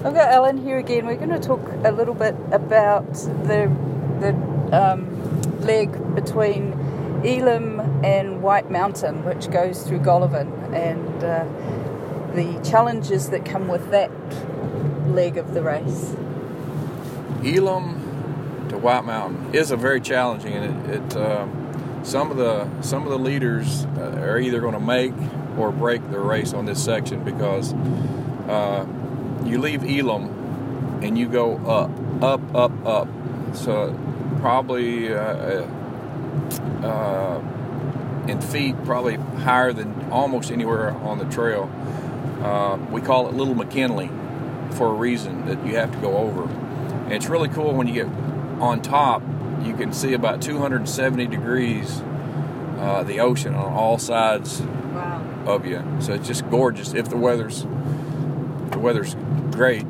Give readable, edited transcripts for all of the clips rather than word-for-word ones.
I've got Ellen here again. We're going to talk a little bit about the leg between Elim and White Mountain, which goes through Golovin, and the challenges that come with that leg of the race. Elim to White Mountain is a very challenging, and some of the leaders are either going to make or break their race on this section, because you leave Elim and you go up. So probably in feet, probably higher than almost anywhere on the trail. We call it Little McKinley for a reason, that you have to go over. And it's really cool when you get on top. You can see about 270 degrees the ocean on all sides of you. So it's just gorgeous if the weather's great.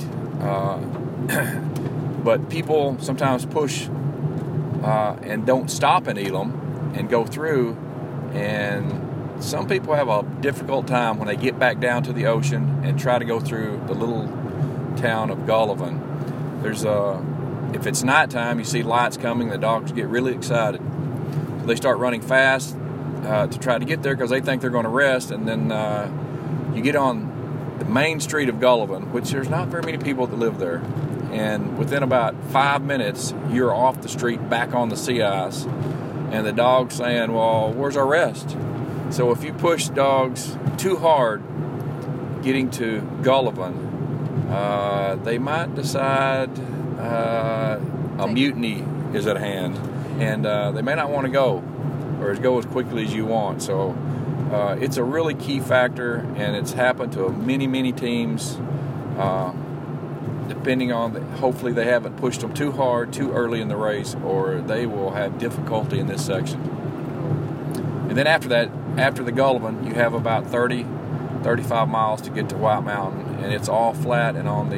But people sometimes push and don't stop in Elim and go through, and some people have a difficult time when they get back down to the ocean and try to go through the little town of Golovin. If it's nighttime, you see lights coming, the dogs get really excited. So they start running fast to try to get there because they think they're going to rest, and then you get on the main street of Golovin, which there's not very many people that live there. And within about 5 minutes, you're off the street back on the sea ice, and the dog's saying, well, where's our rest? So if you push dogs too hard getting to Golovin, they might decide a mutiny is at hand, and they may not want to go as quickly as you want. So it's a really key factor, and it's happened to many teams. Depending on, hopefully they haven't pushed them too hard, too early in the race, or they will have difficulty in this section. And then after that, after the Golovin, you have about 35 miles to get to White Mountain, and it's all flat and on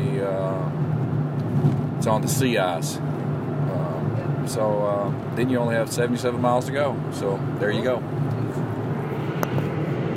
the sea ice. So then you only have 77 miles to go. So there you go.